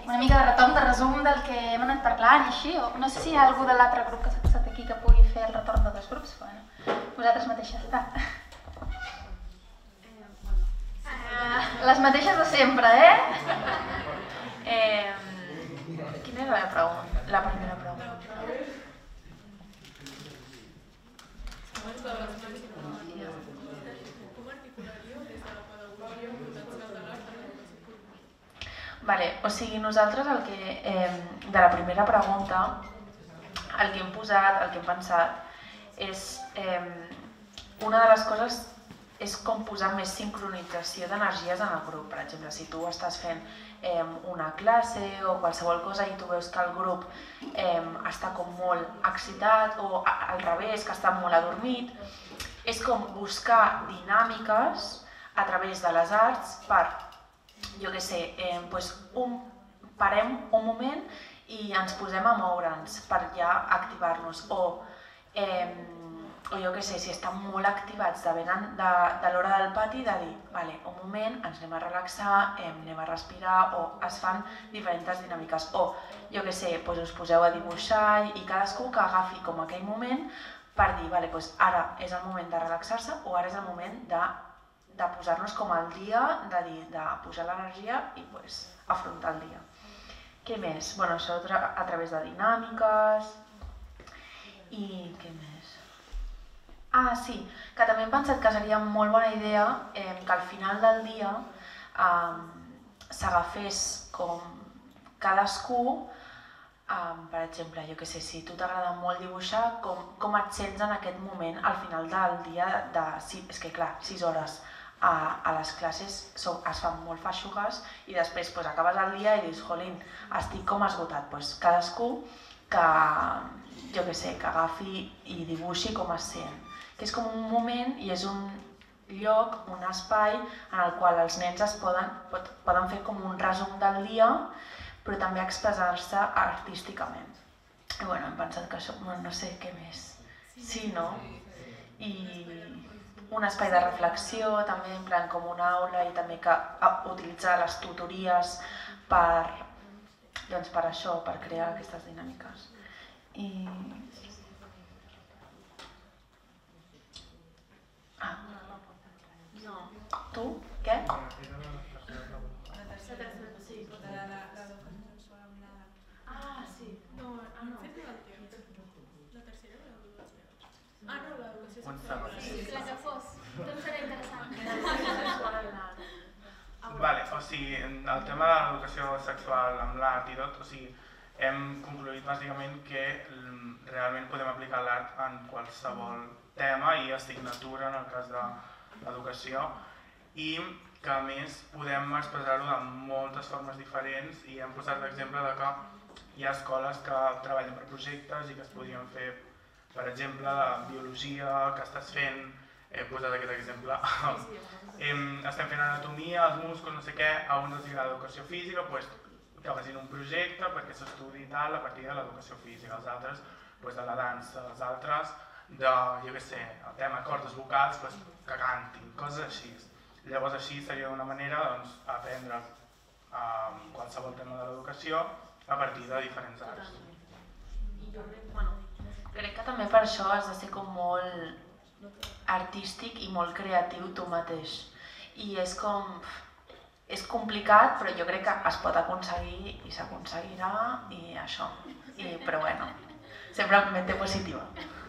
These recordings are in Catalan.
Una mica de retorn, de resum del que hem anat parlant i així, o no sé si hi ha algú de l'altre grup que s'ha passat aquí que pugui fer el retorn de dos grups. Bueno, vosaltres mateixes, està. Les mateixes de sempre, Quina era la pregunta? La primera pregunta. Vale, o sigui, nosaltres el que, de la primera pregunta, el que hem posat, el que hem pensat, és una de les coses és com posar més sincronització d'energies en el grup. Per exemple, si tu estàs fent una classe o qualsevol cosa i tu veus que el grup està com molt excitat o al revés, que està molt adormit, és com buscar dinàmiques a través de les arts per, jo què sé, parem un moment i ens posem a moure'ns per ja activar-nos. O jo què sé, si estan molt activats de l'hora del pati, de dir, vale, un moment, ens anem a relaxar, anem a respirar, o es fan diferents dinàmiques. O, jo què sé, us poseu a dibuixar i cadascú que agafi com aquell moment per dir, vale, ara és el moment de relaxar-se o ara és el moment de posar-nos com al dia, de pujar l'energia i afrontar el dia. Què més? Bueno, això a través de dinàmiques i què més? Ah, sí, que també hem pensat que seria molt bona idea que al final del dia s'agafés com cadascú, per exemple, jo què sé, si a tu t'agrada molt dibuixar, com et sents en aquest moment al final del dia és que clar, 6 hores a les classes es fan molt feixugues i després acabes el dia i dius, jolín, estic com esgotat. Cadascú que, jo què sé, que agafi i dibuixi com es sent. Que és com un moment i és un lloc, un espai en el qual els nens poden fer com un resum del dia, però també expressar-se artísticament. I bueno, hem pensat que això, no sé què més. Sí, no? I un espai de reflexió, també en plan com una aula i també que utilitzar les tutories per això, per crear aquestes dinàmiques. Tu? Què? La tercera, sí, de l'educació sexual amb la... Ah, sí. No. La tercera o l'educació? Ah, no, l'educació sexual. Sí, la que fos. Tot serà interessant. Vale, o sigui, el tema de l'educació sexual amb l'art i tot, o sigui, hem concluït bàsicament que realment podem aplicar l'art en qualsevol tema i assignatura en el cas de l'educació i que a més podem expressar-ho de moltes formes diferents i hem posat l'exemple de que hi ha escoles que treballen per projectes i que es podrien fer, per exemple, de biologia, que estàs fent, he posat aquest exemple, estem fent anatomia, els músculs, no sé què, a uns els agrada l'educació física, que facin un projecte perquè s'estudi tal a partir de l'educació física, els altres de la dansa, els altres de, jo què sé, el tema cordes vocals, que cantin, coses així. Llavors així seria una manera d'aprendre qualsevol tema de l'educació a partir de diferents arts. I jo crec que també per això has de ser com molt artístic i molt creatiu tu mateix. I és complicat, però jo crec que es pot aconseguir i s'aconseguirà i això. Però bueno, sempre amb mente positiva.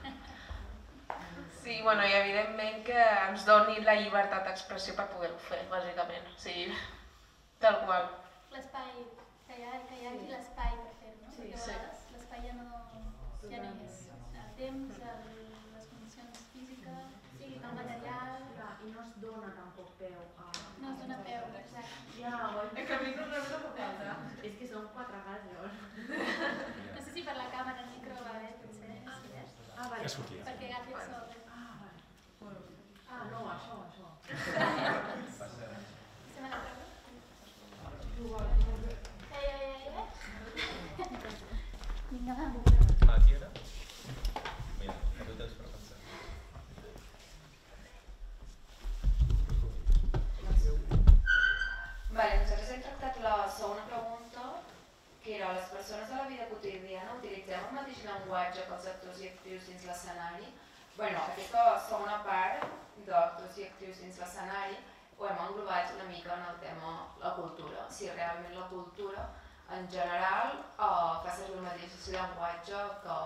Sí, bueno, i evidentment que ens doni la llibertat d'expressió per poder-ho fer, bàsicament. O sigui, tal qual. L'espai, que hi hagi l'espai per fer-ho, no? Perquè a vegades l'espai ja no hi és. El temps, les condicions físiques, el material... I no es dona tampoc peu a... No es dona peu, exacte. Ja, és que a mi no em passa. És que són 4 gasos. No sé si per la càmera el micro va bé, potser. Ah, vale. Perquè agafi el sol. Ah, no, això. Se me la prego? Vinga, va. Aquí ara? Mira, a tu tens per pensar. Vale, nosaltres hem tractat la segona pregunta persones de la vida quotidiana utilitzem el mateix llenguatge que els actors i actrius dins l'escenari? Bueno, aquesta segona part d'actors i actrius dins l'escenari ho hem englobat una mica en el tema la cultura. Si realment la cultura en general fa servir el mateix llenguatge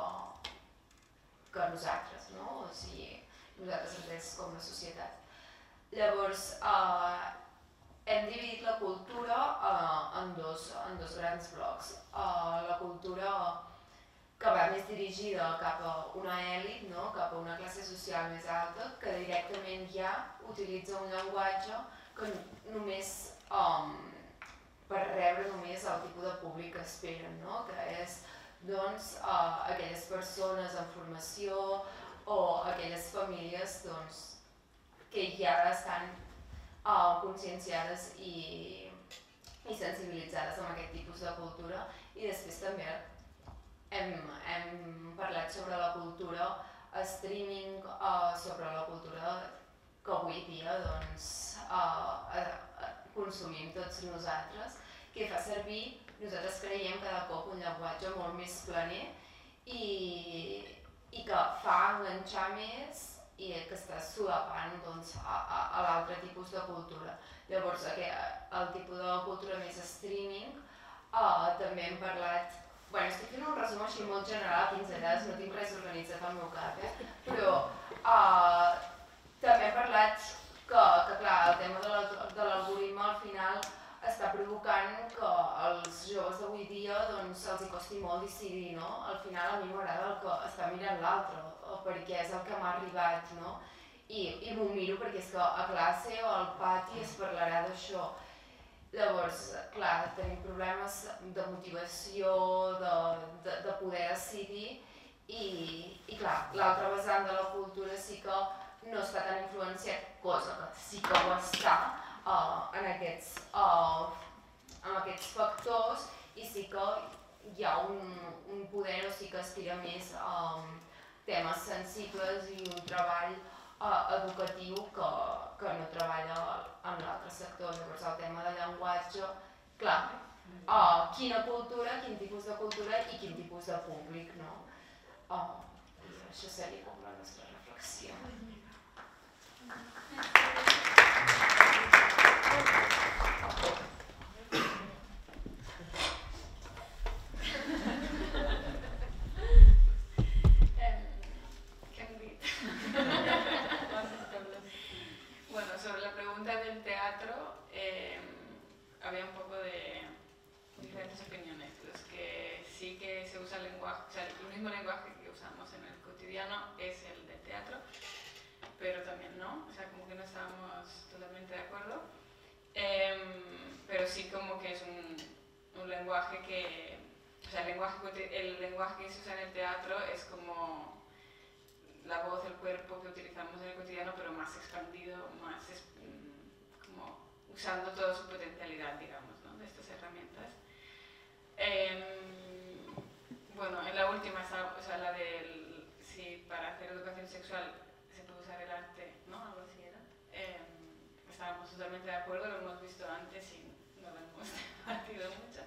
que nosaltres, no? O sigui, nosaltres entrés com la societat. Llavors, hem dividit la cultura en dos grans blocs. La cultura que va més dirigida cap a una èlit, no? Cap a una classe social més alta, que directament ja utilitza un llenguatge que només per rebre només el tipus de públic que esperen, no? Que és doncs, aquelles persones en formació o aquelles famílies doncs, que ja estan conscienciades i sensibilitzades amb aquest tipus de cultura. I després també hem parlat sobre la cultura streaming, sobre la cultura que avui dia doncs, consumim tots nosaltres, que fa servir, nosaltres creiem cada cop un llenguatge molt més planer i que fa enganxar més i que està solapant doncs, a l'altre tipus de cultura. Llavors, el tipus de cultura més streaming, també hem parlat. Bueno, estic fent un resum així molt general, 15 edats, no tinc res organitzat al meu cap, però també hem parlat que clar, el tema de l'algoritme al final està provocant que als joves d'avui dia doncs, els costi molt decidir, no? Al final a mi m'agrada el que està mirant l'altre, perquè és el que m'ha arribat, no? I m'ho miro perquè és que a classe o al pati es parlarà d'això. Llavors, clar, tenim problemes de motivació, de poder decidir i clar, l'altre vessant de la cultura sí que no està tan influenciat, cosa que sí que ho està en aquests factors i sí que hi ha un poder o sí que estira més temes sensibles i un treball educatiu que no treballa en l'altre sector. Llavors el tema del llenguatge, clar, quina cultura, quin tipus de cultura i quin tipus de públic, no? Això seria com la nostra reflexió. Del teatro había un poco de diferentes opiniones. Los que sí que se usa el lenguaje, o sea, el mismo lenguaje que usamos en el cotidiano es el del teatro, pero también no, o sea, como que no estábamos totalmente de acuerdo, pero sí como que es un lenguaje que, o sea, el lenguaje que se usa en el teatro es como la voz, el cuerpo que utilizamos en el cotidiano, pero más expandido, más como usando toda su potencialidad, digamos, ¿no? De estas herramientas. Bueno, en la última, o sea, la del si para hacer educación sexual se puede usar el arte, ¿no? Algo así era. Estábamos totalmente de acuerdo, lo hemos visto antes y no lo hemos debatido mucho.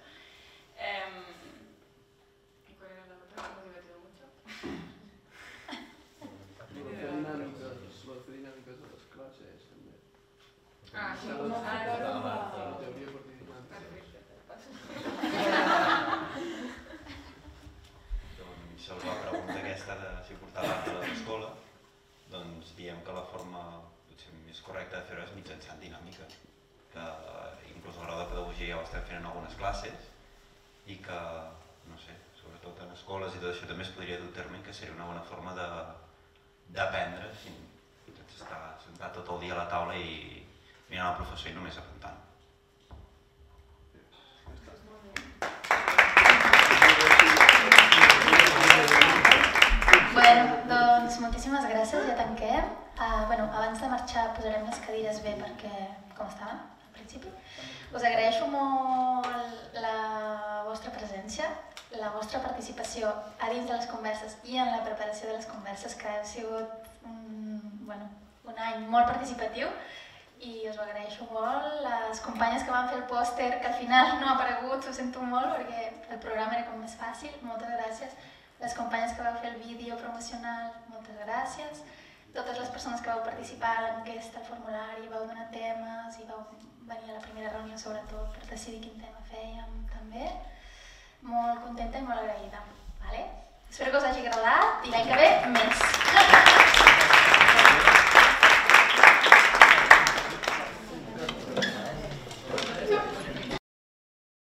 ¿Y cuál era la otra? Lo hemos debatido mucho. Les dinàmiques de les classes, també. Sí, la teoria per dir dinàmiques. Doncs sobre la pregunta aquesta de si portar l'art a l'escola, doncs diem que la forma potser més correcta de fer-ho és mitjançant dinàmica, que inclús el grau de pedagogia ja ho estem fent en algunes classes i que, no sé, sobretot en escoles i tot això també es podria dur a terme, que seria una bona forma d'aprendre sense estar sentat tot el dia a la taula i mirant el professor i només apuntant. Bueno, doncs moltíssimes gràcies, ja tanquem. Abans de marxar posarem les cadires bé perquè com estaven al principi. Us agraeixo molt la vostra presència, la vostra participació a dins de les converses i en la preparació de les converses, que ha sigut un any molt participatiu. i us ho agraeixo molt. Les companyes que van fer el pòster, que al final no ha aparegut, ho sento molt perquè el programa era com més fàcil, moltes gràcies. Les companyes que vau fer el vídeo promocional, moltes gràcies. Totes les persones que vau participar a l'enquesta, al formulari, vau donar temes i vau venir a la primera reunió sobretot per decidir quin tema fèiem també. Molt contenta i molt agraïda. Espero que us hagi agradat i l'any que ve més.